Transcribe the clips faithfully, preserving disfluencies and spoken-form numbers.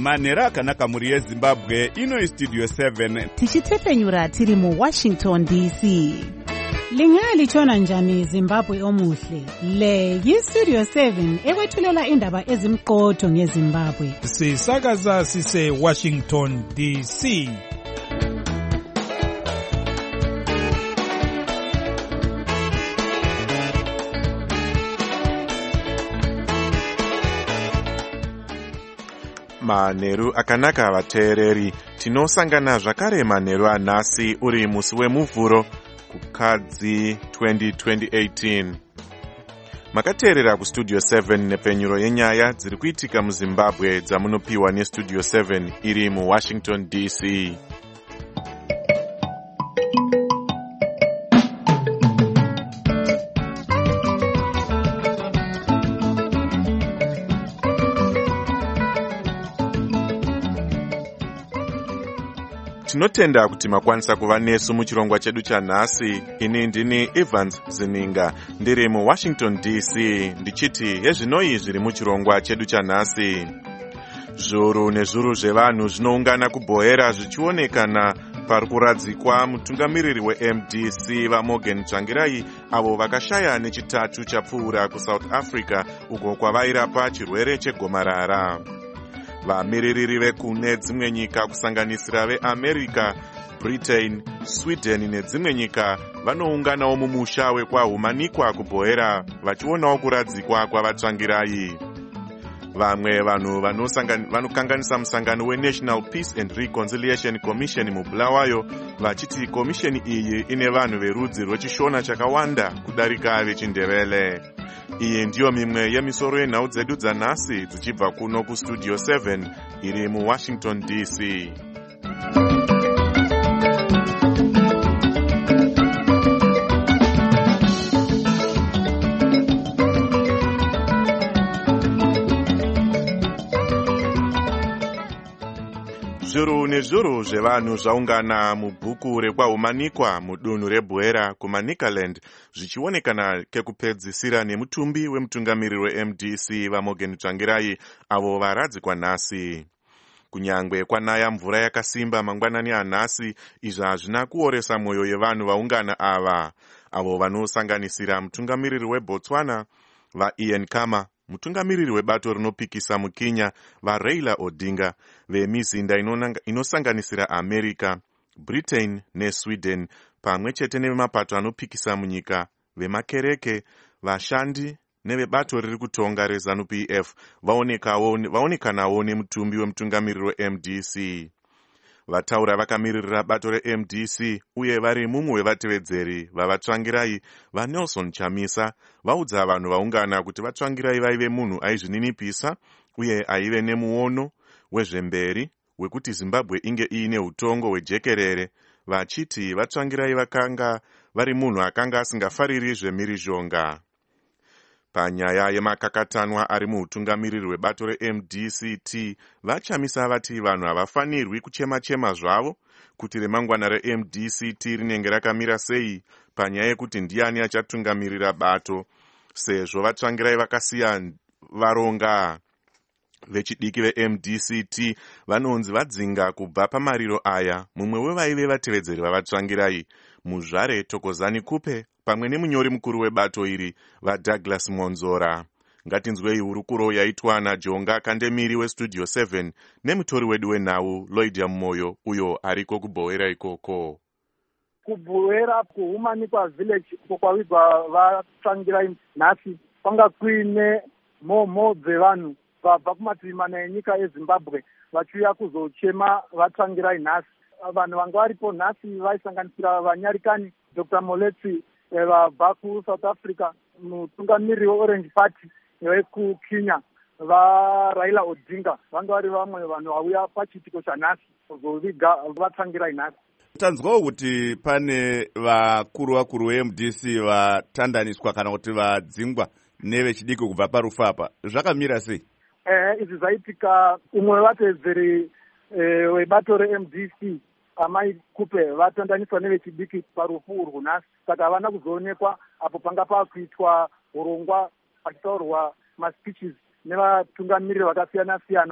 manheru akanaka mhuri yezimbabwe. Ino studio seven tichitefenyura tiri muwashington D C. Lingalitshona njani Zimbabwe omuhle? Le yistudio seven ekwethulela indaba ezimqotho ngeZimbabwe. Sisakaza sise Washington D C. Manheru akanaka vateereri, tinosangana zvakare manheru anhasi uri musi wemuvhuro kukadzi twenty eighteen. Makateerera kustudio seven nepfenyuro yenyaya dziri kuitika muZimbabwe dzamunopiwa nestudio seven iri muWashington D C. Tinotenda kuti makwanisa kuva nesu muchirongwa chedu chanhasi. Ini ndini Evans Zininga ndiri muWashington D C ndichiti yezvinoi zviri muchirongwa chedu chanhasi. Zviuru nezviuru zvevanhu zvinoungana kubhoera zvichionekana pari kuradzikwa mutungamiriri weM D C vaMorgan Tsvangirai avo vakashaya nechitatu chapfuura kuSouth Africa uko kwavairapa chirwere chegomarara. Vamiririri vekune dzimwe nyika kusanganisira veAmerica, Britain, Sweden nedzimwe nyika vanounganawo mumusha wekwahumanikwa kubhoera vachionawo kuradzikwa kwavatsvangirai. Vamwe vanhu vanokanganisa musangano weNational Peace and Reconciliation Commission muBulawayo vachiti komisheni iyi ine vanhu verudzi rwechishona chakawanda kudarika vechindevele. Iyi ndiyo mimwe yemisoro yenhau dzedu dzanhasi dzichibva kuno kustudio seven iri muWashington D C. Zviuru nezviuru zvevanhu zvaungana mubhuku rekwahumanikwa mudunhu rebwera kuManicaland zvichionekana kekupedzisira nemutumbi wemutungamiriri weM D C vaMorgan Tsvangirai avo varadzikwa nhasi. Kunyangwe kwanaya mvura yakasimba mangwanani anhasi, izvi hazvina kuoresa mwoyo yevanhu vaungana ava avo vanosanganisira mutungamiriri weBotswana vaIan Khama, mutungamiriri webato rinopikisa muKenya vaRaila Odinga, vemizinda inosanganisira America, Britain neSweden, pamwe chete nevemapato anopikisa munyika, vemakereke, vashandi nevebato riri kutonga reZANU P F vaonekanawo nemutumbi wemutungamiriri weM D C. Vataura vakamiririra bato reM D C uye vari mumwe wevatevedzeri vavatsvangirai vaNelson Chamisa vaudza vanhu vaungana kuti vatsvangirai vaive munhu aizvininipisa uye aive nemuono wezvemberi wekuti Zimbabwe inge iine utongo hwejekerere, vachiti vatsvangirai vakanga vari munhu akanga asingafariri zvemhirizhonga. Panyaya yemakakatanwa ari muutungamiriri hwebato reM D C T, vaChamisa vati vanhu havafanirwi kuchema-chema zvavo kuti remangwana reM D C T rinenge rakamira sei panyaya yekuti ndiani achatungamirira bato, sezvo vatsvangirai vakasiya varonga. Vechidiki veM D C T vanonzi vadzinga kubva pamariro aya mumwe wevaive vatevedzeri vavatsvangirai, muzvare Thokozani Kupe pamwe nemunyori mukuru webato iri vaDouglas Monzora. Ngatinzwei hurukuro yaitwa naJonga Kandemiri westudio seven nemutori wedu wenhau Lloyd Moyo uyo ariko kubhoera ikoko. Kubhoera kuHumanikwa village kwavigwa vatsvangirai nhasi kwanga kuine mhomho dzevanhu vabva kumativi mana enyika yeZimbabwe vachiuya kuzochema vatsvangirai nhasi. Vanhu vanga varipo nhasi vaisanganisira vanyarikani Doctor Moletsi vabva kuSouth Africa, mutungamiriri weOrange Party wekuKenya vaRaila Odinga vanga vari vamwe vanhu vauya pachiitiko chanhasi kuzoviga vatsvangirai nhasi. Tanzwawo kuti pane vakuru vakuru veM D C vatandaniswa kana kuti vadzingwa nevechidiki kubva parufu apa, zvakamira sei? Eh, izvi zvaitika umwe wevatevedzeri webato reM D C Amai Kupe vatandaniswa nevechidiki parufu urwu nhasi, saka havana kuzoonekwa apo panga pakuitwa urongwa pachitaurwa maspeeches nevatungamiriri vakasiyana siyana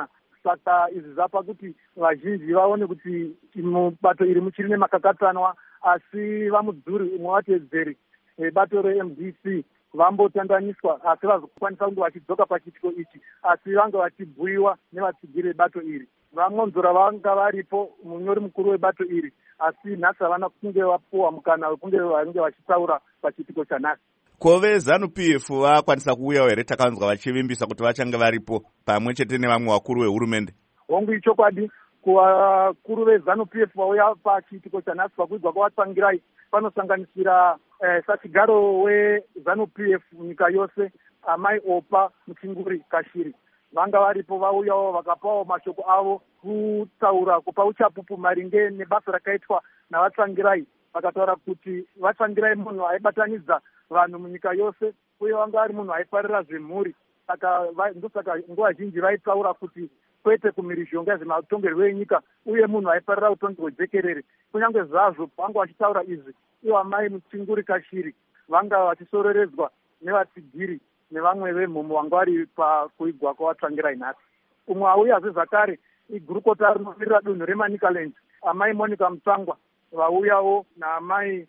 saka izvi zvapa kuti vazhinji vaone kuti mubato iri muchiri nemakakatanwa, asi vamudzuri umwe watedzeri bato re-M D C vambotandaniswa, asi vazokwanisa kunge vachidzoka pachiitiko ichi, asi vange vachibhuyiwa nevatsigiri vebato iri. Vamonzora vanga varipo, munyori mukuru webato iri, asi nhasi havana kunge vapuwa mukana wekunge vange vachitaura pachiitiko chanhasi. Ko veZANU P F vakwanisa kuuyawo here? Takanzwa vachivimbisa kuti vachange varipo pamwe chete nevamwe vakuru vehurumende. Hongu ichokwadi, kuvakuru veZANU P F vauya pachiitiko chanhasi pakuidzwa kwavatsangirai panosanganisira eh, sachigaro weZANU P F nyika yose, Amai Opa Muchinguri Kashiri. Vanga varipo vauyawo vakapawo mashoko avo kutaura kupa uchapupu maringe nebasa rakaitwa navatsangirai. Vakataura kuti vatsangirai munhu aibatanidza vanhu munyika yose, uye vanga ari munhu aifarira zvemhuri. Saka ndosaka nguva zhinji vaitaura kuti kwete kumhirizhonga zvematongerwo enyika, uye munhu aifarira utongi hwejekerere. Kunyange zvazvo vanga vachitaura izvi, ivo Amai Muchinguri Kashiri vanga vachisororedzwa nevatsigiri nevamwe vemhumo vanga vari pakuigwa kwavatsvangirai nhasi. Umwe auyazve zvakare igurukota rinomirira dunhu reManicaland, Amai Monica Mutsangwa, vauyawo naamai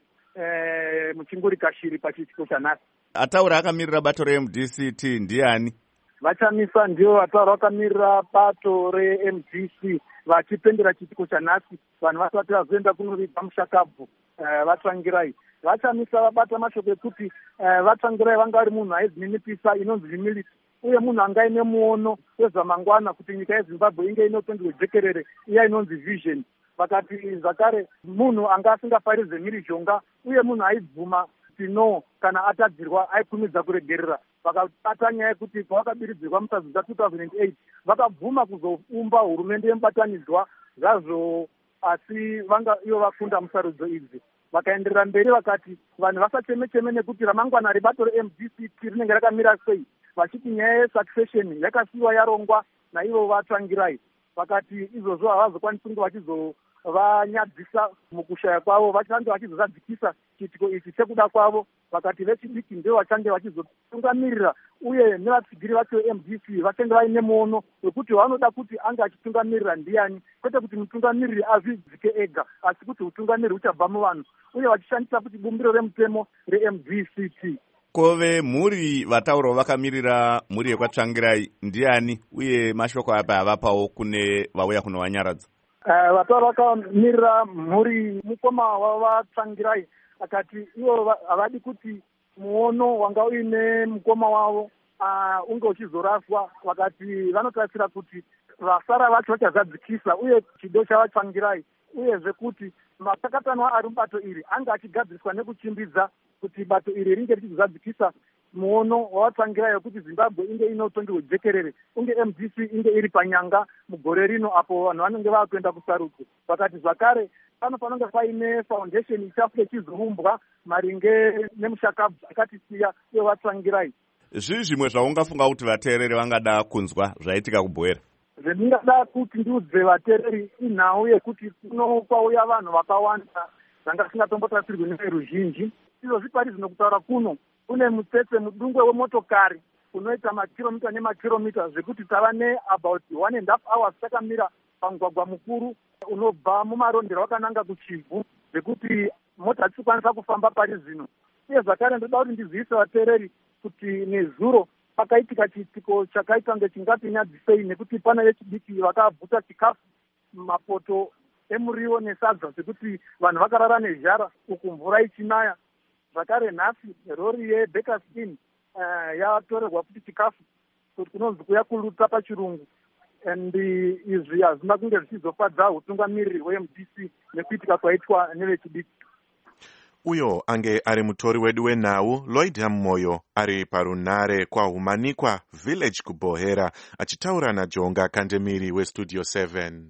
eh, Muchinguri Kashiri pachiitiko chanhasi. Ataura akamirira bato re-M D C T ndiani? Vachamisa ndio vataura vakamirira bato re-M D C vachipendera chiitiko chanhasi. Vanhu vasati vazoenda kunoviga mushakabvu eh, vatsvangirai. Vachamisa vabata mashoko ekuti eh, vatsvangirai vanga vari munhu aizininipisa inonzi humility, uye munhu anga aine muono wezvamangwana kuti nyika yeZimbabwe inge ine utongi hwejekerere, iya inonzi vision. Vakati zvakare munhu anga asingafarizve mhirizhonga, uye munhu aibvuma kuti no kana atadzirwa aikumidza kuregerera. Vakabata nyaya yekuti pavakabiridzirwa mutazidza two thousand eight vakabvuma kuzoumba hurumende yemubatanidzwa zvazvo, asi vanga ivo vakunda musarudzo idzi. Vakaenderera mberi vakati vanhu vasacheme-cheme nekuti ramangwana rebato re-M D C T rinenge rakamira sei, vachiti nyaya yesuccession yakasiyiwa yarongwa naivo vatsvangirai. Vakati izvozvo havazokwanisi kunge vachizovanyadzisa mukushaya kwavo, vachange vachizozadzikisa chiitiko ichi chekuda kwavo. Vakati vechidiki ndio vachange vachizotungamirira, uye nevatsigiri vacho M D C vachange vaine muono wekuti vanoda kuti anga achitungamirira ndiani, kwete kuti mutungamiriri azvidzike ega, asi kuti utungamiriri uchabva muvanhu, uye vachishandisa kuti bumbiro remutemo re-M D C T. Kove mhuri vataurawo vakamirira mhuri yekwatsvangirai ndiani, uye mashoko apa avapawo kune vauya kunowanyaradza? Uh, vataura vakamirira mhuri mukoma wavatsvangirai, akati ivo havadi kuti muono wanga uine mukoma wavo uh, unge uchizoraswa. Vakati vanotarisira kuti vasara vacho vachazadzikisa, uye chido chavatsvangirai, uyezve kuti makakatanwa ari mubato iri anga achigadziriswa nekuchimbidza kuti bato iri ringe richizadzikisa muono wavatsvangirai wekuti Zimbabwe inge ine utongi hwejekerere, unge M D C inge iri panyanga mugore rino apo vanhu vanenge vakuenda kusarudzo. Vakati zvakare pano panonge paine foundation ichafuke ichizoumbwa maringe nemushakabvu akatisiya uye vatsvangirai. Zvii zvimwe zvaungafunga kuti vateereri vangada kunzwa zvaitika kuBhoera? Zvendingada kuti ndiudze vateereri inhau yekuti kuno kwauya vanhu vakawanda zvanga zvisingatombotarisirwi neveruzhinji. Izvo zvipari zvino kutaura kuno kune mutsetse mudungwe wemotokari unoita makiromita nemakiromita, zvekuti tava neabout one and half hours takamira pamugwagwa mukuru unobva mumarondero wakananga kuchivhu, zvekuti mota dzisikwanisa kufamba pari zvino. Uye zvakare ndoda kuti ndizivise vateereri kuti nezuro pakaitika chiitiko chakaita kunge chingapinyadzisei, nekuti pana vechidiki vakabvuta chikafu mapoto emuriwo nesadza, zvekuti vanhu vakarara nezhara uku mvura ichinaya. Zvakare nhasi rori yeBakerskin uh, yatorerwa kuti chikafu kuti kunonzi kuya kulutsa pachirungu, and izvi hazvina kunge zvichizofadza utungamiriri we-M D C nekuitika kwaitwa nevechidiki. Uyo ange ari mutori wedu wenhau Lloyd Hammoyo ari parunare kwahumanikwa village kuBhoera achitaura naJonga Kandemiri weStudio seven.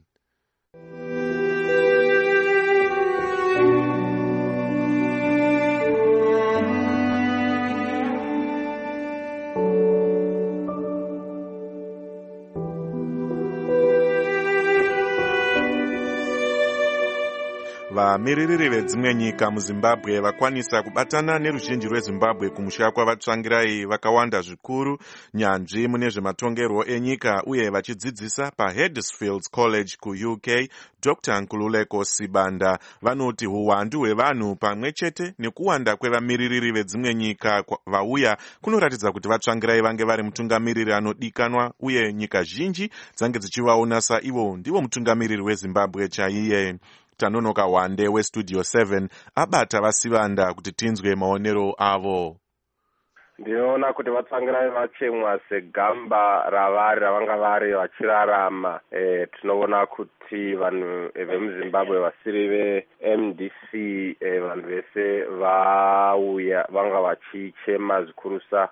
vamiririri vedzimwe nyika muzimbabwe vakwanisa kubatana neruzhinji rwezimbabwe kumusha kwavatsvangirai vakawanda zvikuru nyanzvi mune zvematongerwo enyika uye vachidzidzisa paHuddersfield College kuU K. Doctor Nkululeko Sibanda vanoti uwandu hwevanhu pamwe chete nekuwanda kwevamiririri vedzimwe nyika vauya kunoratidza kuti vatsvangirai vange vari mutungamiriri anodikanwa uye nyika zhinji dzange dzichivaona saivo ndivo mutungamiriri wezimbabwe chaiye. Tanonoka Wande weStudio seven abata vaSibanda kuti tinzwe maonero avo. Ndinoona kuti vatsvangirai vachemwa segamba ravari ravanga vari vachirarama. E, tinoona kuti vanhu vemuzimbabwe vasiri veM D C e, vanhu vese vauya vanga vachichema zvikurusa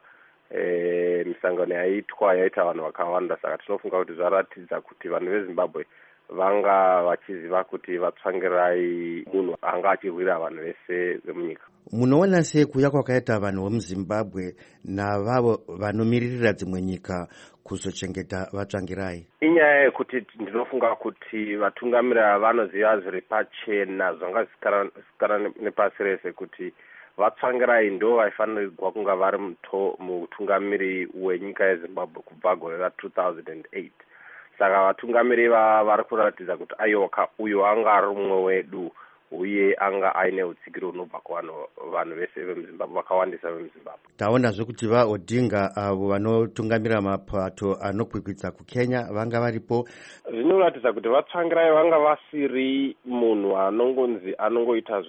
e, misangano yaitwa yaita vanhu vakawanda. Saka tinofunga kuti zvaratidza kuti vanhu veZimbabwe vanga vachiziva kuti vatsvangirai munhu anga achirwira vanhu vese vemunyika. Munoona sei kuuya kwakaita vanhu vemuzimbabwe navavo vanomiririra dzimwe nyika kuzochengeta vatsvangirai? Inyaya yekuti ndinofunga kuti vatungamirira vanoziva zviri pachena zvanga zvisikana nepasi rese kuti vatsvangirai ndo vaifanirwa kunga vari mutungamiri wenyika yeZimbabwe kubva gore ra two thousand eight. Saka vatungamiri vari kuratidza kuti ayoka uyo anga ari mumwe wedu uye anga aine utsigiro unobva kuvanhu vanhu vese vemuzimbabwe vakawandisa vemuzimbabwe. Taonazve kuti vaOdinga avo vanotungamira mapato anokwikwidza kuKenya vanga varipo. Zvinoratidza kuti vatsvangirai vanga vasiri munhu anongonzi anongoita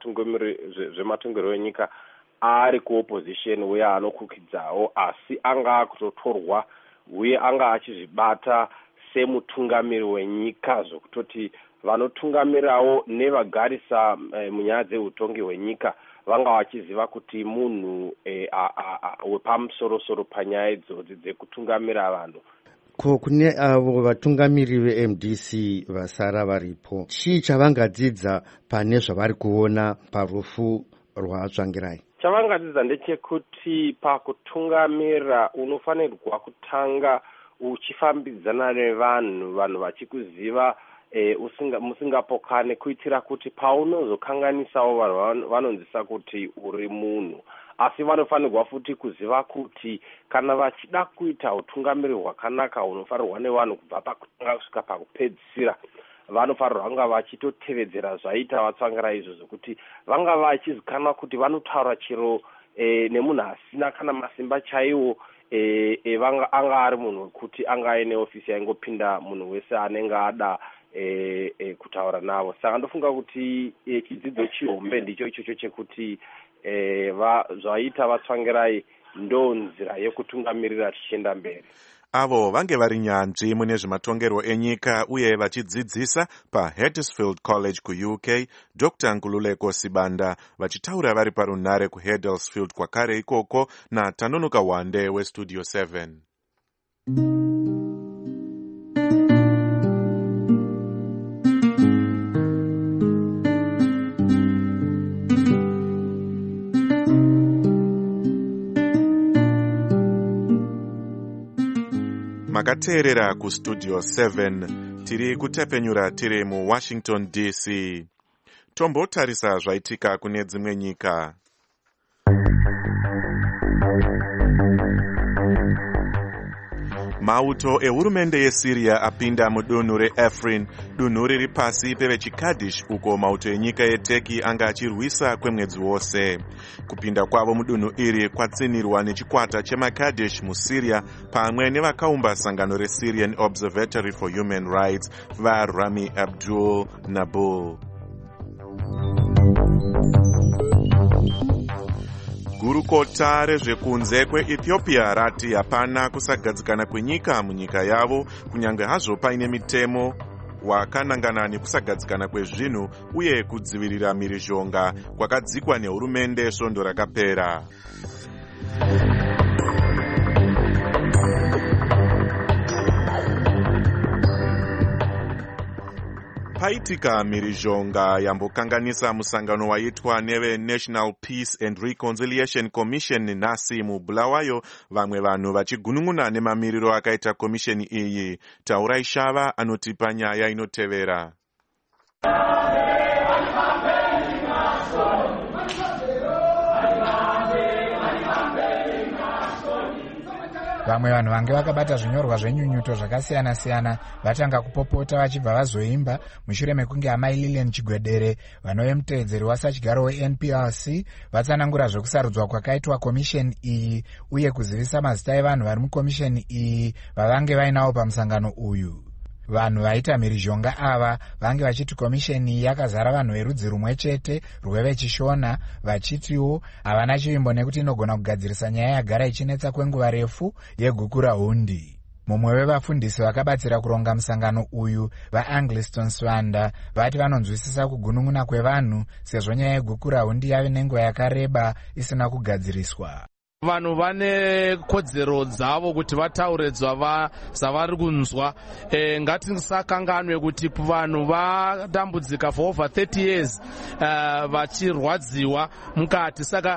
zvematongero enyika ari kuopposition uye anokwikidzawo, asi anga akutotorwa uye anga achizvibata semutungamiri wenyika zvokutoti vanotungamirawo nevagarisa e, munyaya dzeutongi hwenyika vanga vachiziva kuti munhu e, wepamusorosoro panyaya idzodzi dzekutungamira vanhu. Ko kune avo vatungamiri veM D C vasara varipo, chii chavangadzidza pane zvavari kuona parufu rwatsvangirai? Chavangadzidza ndechekuti pakutungamira unofanirwa kutanga uchifambidzana nevanhu, vanhu vachikuziva e, usinga, musingapokane kuitira kuti paunozokanganisawo vanhu vanonzisa kuti uri munhu. Asi vanofanirwa futi kuziva kuti kana vachida kuita utungamiri hwakanaka unofanirwa nevanhu kubva pakutanga kusvika pakupedzisira, vanofanirwa vanga vachitotevedzera zvaita vatsvangirai izvozvo kuti vanga vachizikanwa kuti vanotaura chero e, nemunhu asina kana masimba chaiwo. E, e, vanga anga ari munhu kuti anga aine ofisi yaingopinda munhu wese anenge ada e, e, kutaura navo. Saka ndofunga kuti e, chidzidzo chihombe ndicho ichocho chekuti e, va, zvaita vatsvangirai ndo nzira yekutungamirira tichienda mberi. Avo vange vari nyanzvi mune zvematongerwo enyika uye vachidzidzisa paHuddersfield College kuU K. Doctor Nkululeko Sibanda vachitaura vari parunhare kuHuddersfield kwakare ikoko naTanonoka Wande weStudio seven. Makateerera kuStudio seven, tiri kutepenyura tiri muWashington D C. Tombotarisa zvaitika kune dzimwe nyika. Mauto ehurumende yeSyria apinda mudunhu reAfrin, dunhu riri pasi pevechikadhish uko mauto enyika yeTurkey anga achirwisa kwemwedzi wose. Kupinda kwavo mudunhu iri kwatsinirwa nechikwata chemakadhish muSyria pamwe nevakaumba sangano reSyrian Observatory for Human Rights vaRami Abdul Nabul. Gurukota rezvekunze kweEthiopia rati hapana kusagadzikana kwenyika munyika yavo kunyange hazvo paine mitemo wakanangana nekusagadzikana kwezvinhu uye kudzivirira mhirizhonga kwakadzikwa nehurumende svondo rakapera. Paitika mhirizhonga yambokanganisa musangano waitwa neve National Peace and Reconciliation Commission nhasi muBulawayo, vamwe vanhu vachigunun'una nemamiriro akaita komisheni iyi. Taurai Shava anotipa nyaya inotevera. Vamwe vanhu vange vakabata zvinyorwa zvenyunyuto zvakasiyana-siyana vatanga kupopota vachibva vazoimba mushure mekunge amai Lilian Chigwedere vanove muteedzeri wasachigaro we-N P R C vatsanangura zvekusarudzwa kwakaitwa komisheni iyi uye kuzivisa mazita evanhu vari mukomisheni iyi vavange vainawo pamusangano uyu. Vanhu vaita mhirizhonga ava vange vachiti komisheni iyi yakazara vanhu verudzi rumwe chete rwevechishona, vachitiwo havana chivimbo nekuti inogona kugadzirisa nyaya yagara ichinetsa kwenguva refu yegukura hundi. Mumwe wevafundisi vakabatsira kuronga musangano uyu, vaAngliston Swanda, vati vanonzwisisa kugunun'una kwevanhu sezvo nyaya yegukura hundi yave nenguva yakareba isina kugadziriswa. Vanhu vane kodzero dzavo kuti vatauredzwa va savari kunzwa. E, ngatisakanganwe kuti vanhu vadambudzika for over thirty years uh, vachirwadziwa mukati. Saka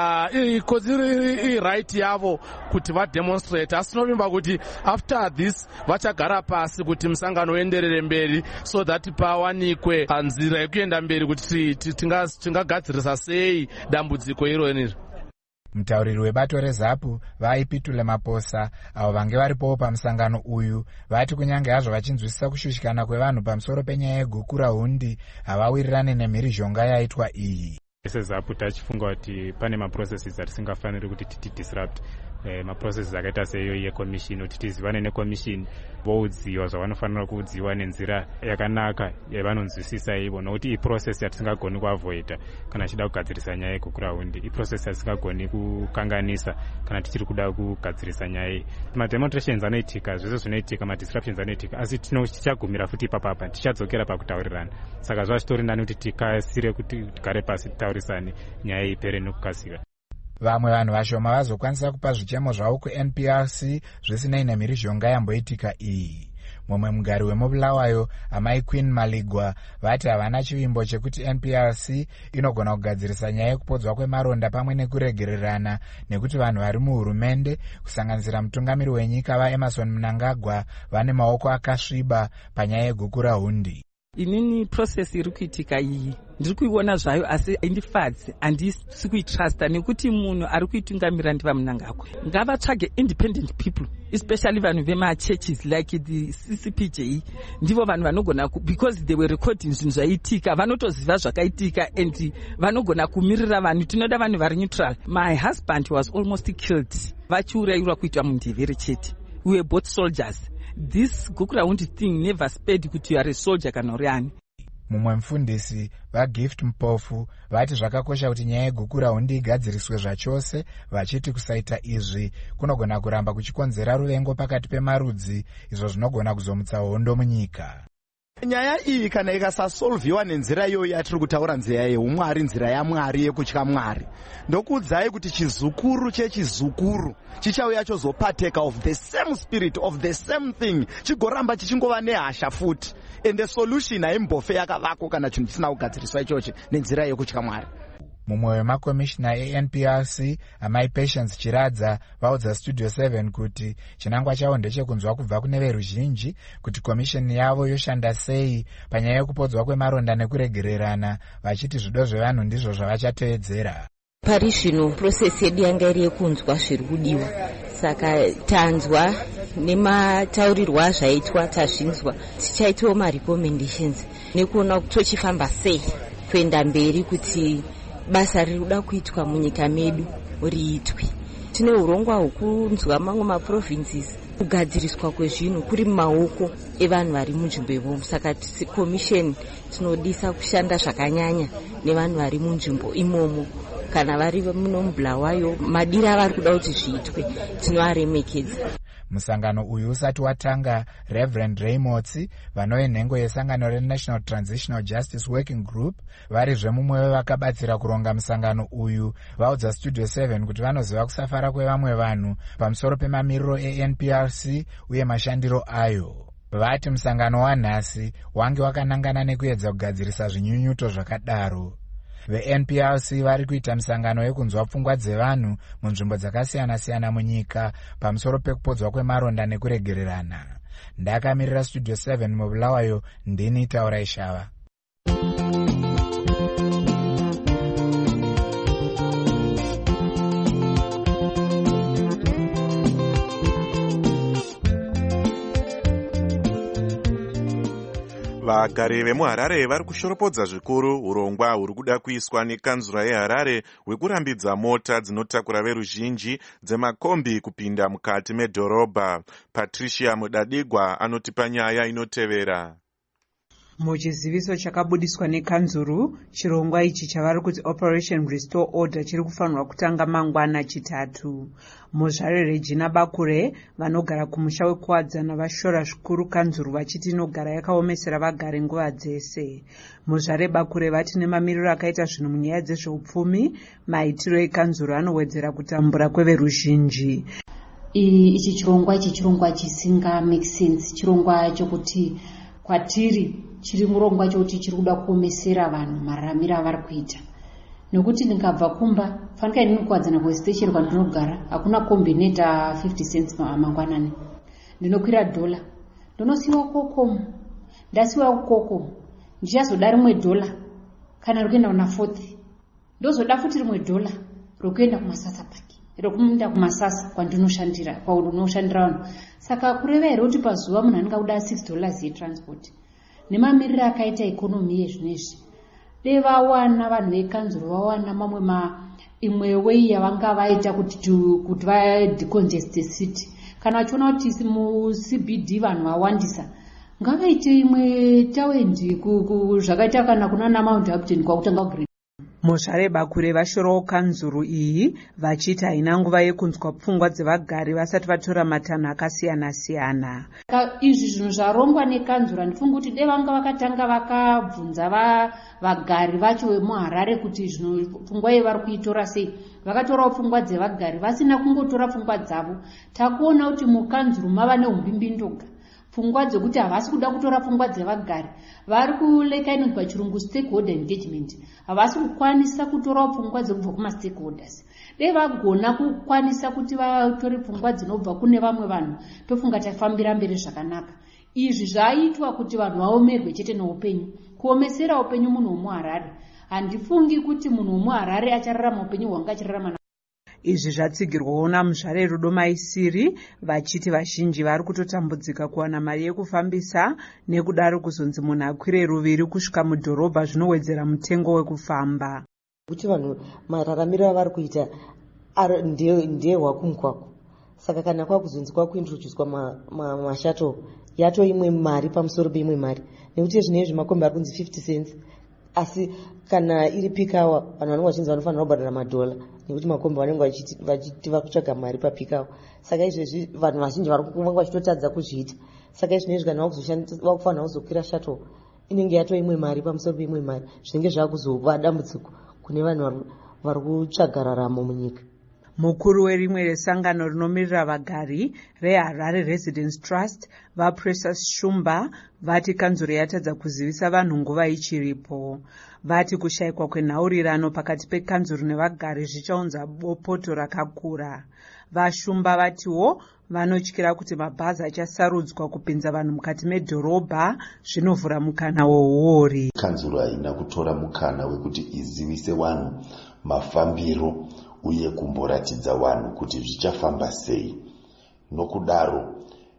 uh, right yavo kuti vademonstrate. Asi tinovimba kuti after this vachagara pasi kuti musangano uenderere mberi so that pawanikwe nzira yekuenda mberi kuti tingagadzirisa sei dambudziko ironi. Mutauriri webato reZAPU vaipitule Maposa avo vange varipowo pamusangano uyu vati kunyange hazvo vachinzwisisa kushushikana kwevanhu pamusoro penyaya yegukura hundi havawirirane nemhirizhonga yaitwa iyi. SeZAPU tachifunga kuti pane maprocesses atisingafaniri kuti titi disrupt. Eh, maprocesses akaita seyo yekomishini kuti tizivane nekomishini voudziwa zvavanofanira kuudziwa nenzira yakanaka yavanonzwisisa ivo, nokuti iprocess yatisingagoni kuavoida kana tichida kugadzirisa nyaya yegukura hundi, iprocess yatisingagoni kukanganisa kana tichiri kuda kugadzirisa nyaya iyi. Mademonstrations anoitika, zvese zvinoitika, madisruptions anoitika, asi tichagumira futi ipapapa tichadzokera pakutaurirana. Saka zvazvitori nani kuti tikasire kuti tigare pasi titaurisane nyaya iyi ipere nekukasika. Vamwe vanhu vashoma vazokwanisa kupa zvichemo zvavo ku-N P R C zvisinei nemhirizhonga yamboitika iyi. Mumwe mugari wemubulawayo, amai Queen Maligwa, vati havana chivimbo chekuti N P R C inogona kugadzirisa nyaya yekupodzwa kwemaronda pamwe nekuregererana nekuti vanhu vari muhurumende kusanganisira mutungamiri wenyika vaEmerson Mnangagwa vane maoko akasviba panyaya yegukura hundi. Inini process iri kuitika iyi ndiri kuiona zvayo asi indifadzi, handisi kuitrusta nekuti munhu ari kuitungamira ndiva Mnangagwa. Ngavatsvage independent people, especially vanhu vemachurches like the C C P J, ndivo vanhu vanogona because they were recording zvinhu zvaitika, vanotoziva zvakaitika and vanogona kumirira vanhu. Tinoda vanhu vari neutral. My husband was almost killed vachiurayirwa kuitwa mundevere chete. We were both soldiers. This gukura hundi thing never spared kuti you are a soldier kana uri ani. Mumwe mufundisi vaGift Mpofu vati zvakakosha kuti nyaya yegukura hundi igadziriswe zvachose, vachiti kusaita izvi kunogona kuramba kuchikonzera ruvengo pakati pemarudzi, izvo zvinogona kuzomutsa hondo munyika. Nyaya iyi kana ikasasolviwa nenzira iyo yatiri kutaura, nzira yeumwari, nzira yaMwari yekutya Mwari, ndokuudzai kuti chizukuru chechizukuru chichauya chozopateka of the same spirit of the same thing, chigoramba chichingova nehasha futi, and the solution haimbofe yakavako kana chinhu chisina kugadziriswa ichochi nenzira yekutya Mwari. Mumwe wemakomishina e-N P R C, amai Patience Chiradza, vaudza Studio seven kuti chinangwa chavo ndechekunzwa kubva kune veruzhinji kuti komishini yavo yoshanda sei panyaya yekupodzwa kwemaronda nekuregererana, vachiti zvido zvevanhu ndizvo zvavachateedzera. Pari zvino process yedu yanga iri yekunzwa zviri kudiwa, saka tanzwa nemataurirwa azvaitwa tazvinzwa, tichaitawo marecommendations nekuona kuti tochifamba sei kuenda mberi kuti basa riri kuda kuitwa munyika medu riitwe. Tine urongwa hwokunzwa mamwe maprovinces, kugadziriswa kwezvinhu kuri mumaoko evanhu vari munzvimbo ivomo. Saka commission tinodisa kushanda zvakanyanya nevanhu vari munzvimbo imomo. Kana vari muno mubulawayo, madira vari kuda kuti zviitwe tinovaremekedza. Musangano uyu usati watanga, Reverend Raymotsi, vanove nhengo yesangano reNational Transitional Justice Working Group, vari zvemumwe vakabatsira kuronga musangano uyu, vaudza Studio seven kuti vanoziva kusafara kwevamwe vanhu pamusoro pemamiriro e-N P R C uye mashandiro ayo. Vati musangano wanhasi wange wakanangana nekuedza kugadzirisa zvinyunyuto zvakadaro. Ve-N P R C vari kuita misangano yekunzwa pfungwa dzevanhu munzvimbo dzakasiyana-siyana munyika pamusoro pekupodzwa kwemaronda nekuregererana. Ndakamirira Studio seven mubulawayo, ndini Taura Ishava. Vagari vemuHarare vari kushoropodza zvikuru urongwa huri kuda kuiswa nekanzura yeHarare hwekurambidza mota dzinotakura veruzhinji dzemakombi kupinda mukati medhorobha. Patricia Mudadigwa anotipa nyaya inotevera. Muchiziviso chakabudiswa nekanzuru, chirongwa ichi chavari kuti Operation Restore Order chiri kufanirwa kutanga mangwana chitatu. Muzvare Regina Bakure vanogara kumusha wekuwadzana vashora zvikuru kanzuru vachiti inogara yakaomesera vagari nguva dzese. Muzvare Bakure vati nemamiriro akaita zvinhu munyaya dzezveupfumi, maitiro ekanzuru anowedzera kutambura kweveruzhinji. Ichi chirongwa ichi chirongwa chisinga make sense, chirongwa chokuti kwatiri chiri murongwa chokuti chiri kuda kuomesera vanhu mararamiro avari kuita. Nekuti ndikabva kumba fanika ini kuwadzana kwesitesheni kwandinogara hakuna kombi inoita fifty cents mangwanani. Ndinokwira dhola ndinosiyiwa kokomo, ndasiyiwa kukoko ndichazoda rimwe dhola kana rikuenda kuna forty, ndozoda futi rimwe dhola rokuenda kumasasa paki, rokuenda kumasasa kwandinoshandira kwaunoshandira vanhu. Saka kureva here kuti pazuva munhu anenge kuda six dollars yetransport. Nemamiriro akaita ikonomi yezvinezvi dei vawana vanhu vekanzuru vawana mamwe ma imwe way yavanga vaita kuti kuti va decongest city. Kana vachiona kuti mu C B D vanhu vawandisa ngavaite imwe tawendi zvakaita kana kuna Mount Upton kwakutanga kugrid. Muzvare Bakure vashorawo kanzuru iyi vachiti haina nguva yekunzwa pfungwa dzevagari vasati vatora matanho akasiyana siyana. Izvi zvinhu zvarongwa nekanzuru ndifunga kuti dei vanga vakatanga vakabvunza vagari vacho vemuHarare kuti zvinhu pfungwa iyi vari kuitora sei. Vakatorawo pfungwa dzevagari vasina kungotora pfungwa dzavo. Takuona kuti mukanzuru mava neumbimbindoga. Pfungwa dzekuti havasi kuda kutora pfungwa dzevagari. Vari kuleka inonzi pachirungu stakeholder engagement. Havasi kukwanisa kutorawo pfungwa dzekubva kuma stakeholders. Dei vagona kukwanisa kuti vatore pfungwa dzinobva kune vamwe vanhu tofunga tafambira mberi zvakanaka. Izvi zvaitwa kuti vanhu vaomerwe chete neupenyu. Kuomesera upenyu munhu wemuHarare. Handifungi kuti munhu wemuHarare achararama upenyu hwanga achirarama. Izvi zvatsigirwawo namuzvare Rudo Maisiri vachiti vazhinji vari kutotambudzika kuwana mari yekufambisa nekudaro kuzonzi munhu akwire ruviri kusvika mudhorobha zvinowedzera mutengo wekufamba. Kuti vanhu mararamiro avari kuita ndiye hwakumkwako. Saka kana kwakuzonzi kwakuintroducwa mashato yato imwe mari pamusoro peimwe mari. Nekuti zvinezvi makombi ari kunzi fifty cents. Asi kana iri peak hour vanhu vanenge vachinzi vanofanira kubhadhara madhola nekuti makombi vanenge vachiti vakutsvaga mari papeak hour. Saka izvezvi vanhu vazhinji vanga vachitotadza kuzviita. Saka izvinezvi kana vakufanira kuzokwira shato inenge yato imwe mari pamusoro peimwe mari zvinenge zvakuzova dambudziko kune vanhu vari kutsvaga raramo munyika. Mukuru werimwe resangano rinomirira vagari reHarare Residence Trust vaPrecious Shumba vati kanzuro yatadza kuzivisa vanhu nguva ichiripo. Vati kushayikwa kwenhaurirano pakati pekanzuro nevagari zvichaunza bopoto rakakura. VaShumba vatiwo vanotyira kuti mabhazi achasarudzwa kupinza vanhu mukati medhorobha zvinovhura mukana weuori. Kanzuro haina kutora mukana wekuti izivise vanhu mafambiro uye kumboratidza vanhu kuti zvichafamba sei. Nokudaro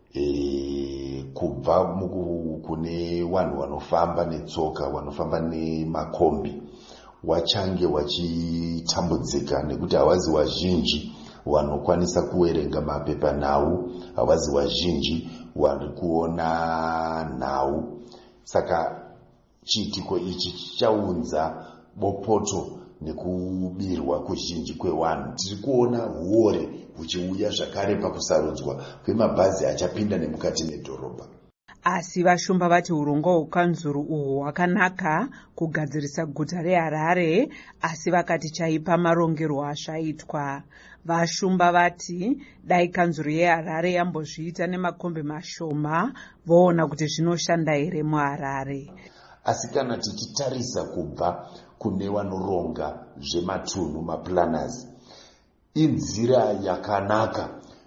e, kubva kune vanhu vanofamba netsoka vanofamba nemakombi wachange wachitambudzika nekuti havazi wazhinji vanokwanisa kuverenga mapepanhau, havazi wazhinji vari kuona nhau. Saka chiitiko ichi chichaunza bopoto nekubirwa kuzhinji kwevanhu. Tiri kuona uore huchiuya zvakare pakusarudzwa kwemabhazi achapinda nemukati medhorobha. Asi VaShumba vati urongwa hwekanzuro uhwo hwakanaka kugadzirisa guta reHarare, asi vakati chaipa marongerwo azvaitwa. VaShumba vati dai kanzuro yeHarare yambozviita nemakombi mashoma voona kuti zvinoshanda here muHarare. Asi kana tichitarisa kubva kune vanoronga zvematunhu maplanners, inzira yakanaka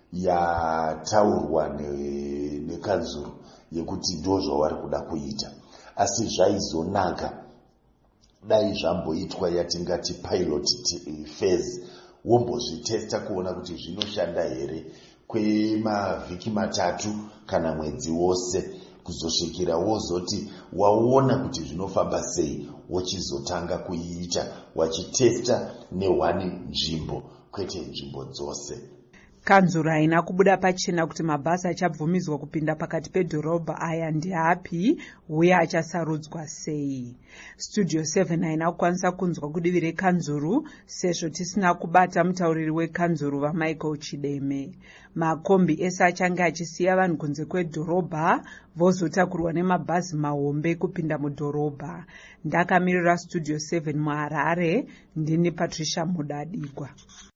yataurwa nekanzuro yekuti ndo zvavari kuda kuita. Asi zvaizonaka dai zvamboitwa yatingati pilot phase, wombozvitesta kuona kuti zvinoshanda here kwemavhiki matatu kana mwedzi wose, kuzosvikira wozoti waona kuti zvinofamba sei wochizotanga kuiita wachitesta nehwani nzvimbo kwete nzvimbo dzose. Kanzuro haina kubuda pachena kuti mabhazi achabvumidzwa kupinda pakati pedhorobha aya ndiapi uye achasarudzwa sei. Studio seven haina kukwanisa kunzwa kudivi rekanzuru sezvo tisina kubata mutauriri wekanzuru vaMichael Chideme. Makombi ese achange achisiya vanhu kunze kwedhorobha vozotakurwa nemabhazi mahombe kupinda mudhorobha. Ndakamirira Studio seven muHarare, ndini Patricia Mudadigwa.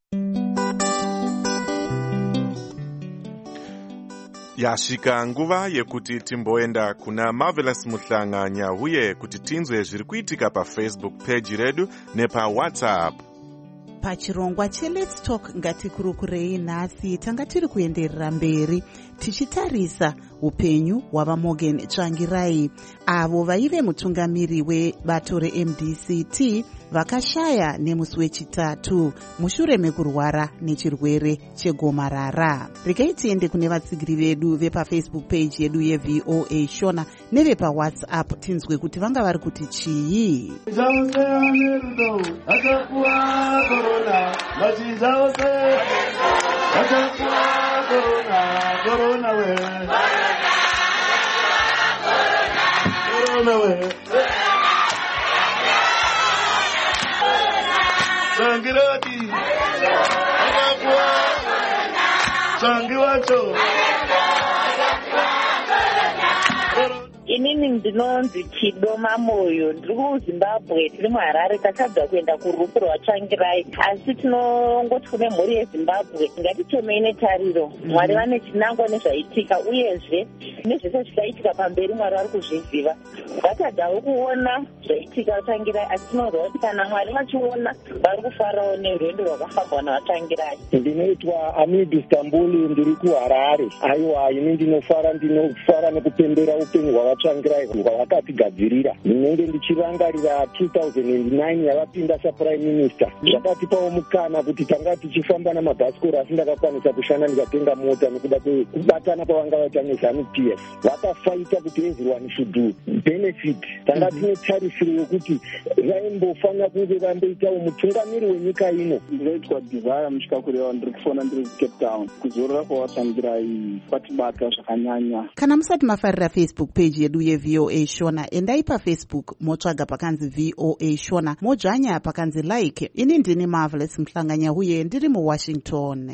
Yasvika nguva yekuti timboenda kuna Marvelous Muhlanganya uye kuti tinzwe zviri kuitika paFacebook page redu nepaWhatsApp. Pachirongwa cheLet's Talk ngatikurukurei nhasi tanga tiri kuenderera mberi tichitarisa upenyu hwavaMorgan Tsvangirai, avo vaive mutungamiri webato reM D C T vakashaya nemusi wechitatu mushure mekurwara nechirwere chegomarara. Regai tiende kune vatsigiri vedu vepafacebook page yedu yeV O A Shona nevepawhatsapp tinzwe kuti vanga vari kuti chii. Sangirati, Agapua, Sangiwacho. Inini ndinonzi Chidoma Moyo, ndiri kuZimbabwe, tiri muHarare, takabva kuenda kurufu rwaTsvangirai, asi tinongoti kune mhuri yeZimbabwe ngatitemei netariro. Mwari vane chinangwa nezvaitika uyezve nezvese zvakaitika pamberi Mwari vari kuzviziva. Ngatadawo kuona zvaitika Tsvangirai, asi tinoziva kuti kana Mwari vachiona vari kufarawo nerwendo rwakafambwa navaTsvangirai. Ndinoitwa Amid Istanbuli, ndiri kuHarare. Aiwa, ini ndinofara ndinofara nekupembera upenyu hwavaTsvangirai hwavakatigadzirira. Ndinenge ndichirangarira two thousand nine yavapinda saPrime Minister. Zvakatipawo mukana kuti tanga tichifamba namabhasikoro asi ndakakwanisa kushanda ndikatenga mota nekuda kwekubatana kwavanga vaita neZANU P F. Vakafaita kuti everyone should do benefit. Tanga tine tarisiro yokuti vaimbofanira kunge vamboitawo mutungamiri wenyika ino. Ndinoitwa Desire Muchikakurewa, ndiri kufona ndiri kuCape Town. Kuzorora kwavaTsvangirai kwatibata zvakanyanya. Kana musati mafarira Facebook page yedu yeV O A Shona, endai paFacebook motsvaga pakanzi V O A Shona, modzvanya pakanzi like. Ini ndini Marvelous Muhlanganya uye ndiri muWashington.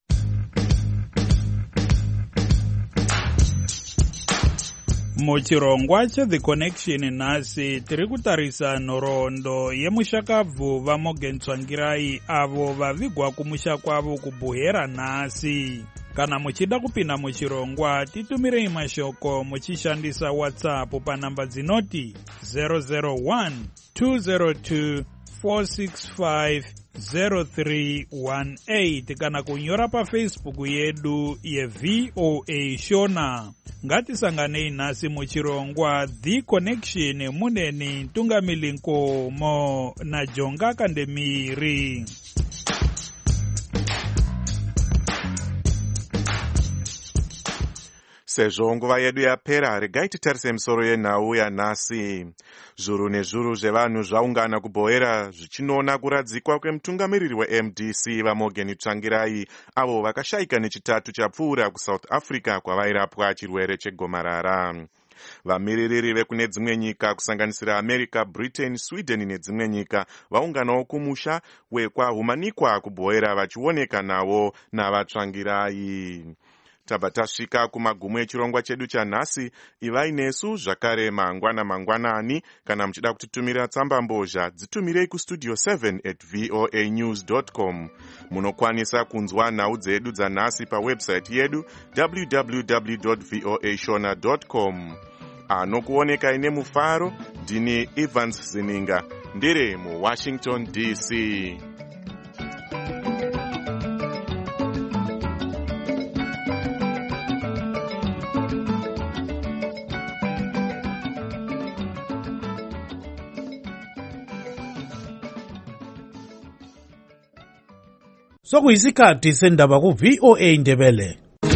Muchirongwa cheThe Connection nhasi tiri kutarisa nhoroondo yemushakabvu vaMorgan Tsvangirai avo vavigwa kumusha kwavo kuBuhera nhasi. Kana muchida kupinda muchirongwa titumirei mashoko muchishandisa WhatsApp panhamba dzinoti zero zero one two zero two four six five zero three one eight kana kunyora paFacebook yedu yeV O A Shona. Ngatisanganei nhasi muchirongwa The Connection muneni Ntungamili Nkomo naJonga Kandemiri. Sezvo nguva yedu yapera, regai titarise misoro yenhau yanhasi. Zviuru nezviuru zvevanhu zvaungana kuBhoera zvichinoona kuradzikwa kwemutungamiriri weM D C vaMorgan Tsvangirai avo vakashayika nechitatu chapfuura kuSouth Africa kwavairapwa chirwere chegomarara. Vamiririri vekune dzimwe nyika kusanganisira America, Britain, Sweden nedzimwe nyika vaunganawo kumusha wekwahumanikwa kuBhoera vachioneka navo navaTsvangirai. Tabva tasvika kumagumo echirongwa chedu chanhasi. Ivai nesu zvakare mangwana mangwanani. Kana muchida kutitumira tsamba mbozha dzitumirei kustudio seven at voa news dot com. Munokwanisa kunzwa nhau dzedu dzanhasi pawebsite yedu w w w dot voa shona dot com. Anokuoneka ine mufaro ndini Evans Zininga ndiri muWashington D C. Sokuyisikhathi sendaba kuV O A Ndebele.